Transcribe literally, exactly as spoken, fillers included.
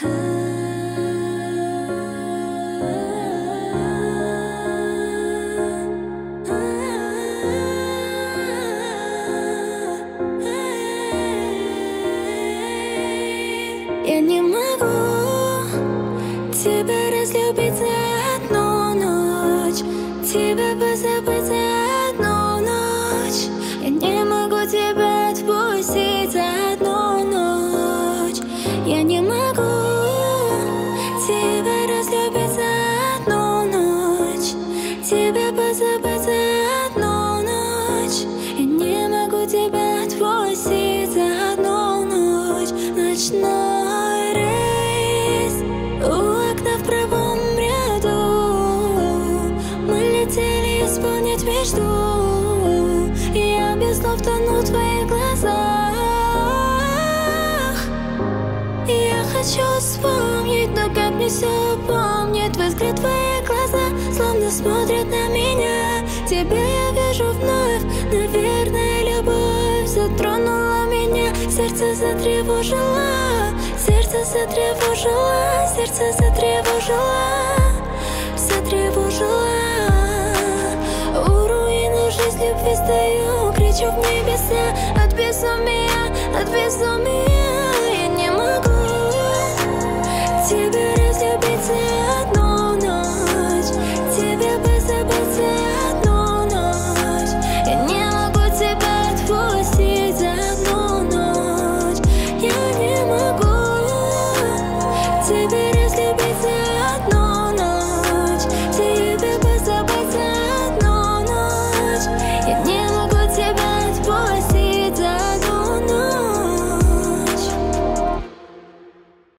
Я не могу тебя разлюбить за одну ночь, тебя позабыть за одну ночь. Я не могу тебя отпустить за одну ночь. Я не могу тебя разлюбить за одну ночь, тебя позабыть за одну ночь. Я не могу тебя отпустить за одну ночь. Ночной рейс у окна в правом ряду, мы летели исполнить мечту. Я без слов тону в твоих глазах. Я хочу вспомнить, но как мне все помнит. Твой взгляд, твои глаза словно смотрят на меня. Тебя я вижу вновь, наверное, любовь затронула меня. Сердце затревожило, сердце затревожило, сердце затревожило, затревожило. У руин жизни любви стою, кричу в небеса от безумия, от безумия. Я не могу тебя разлюбить.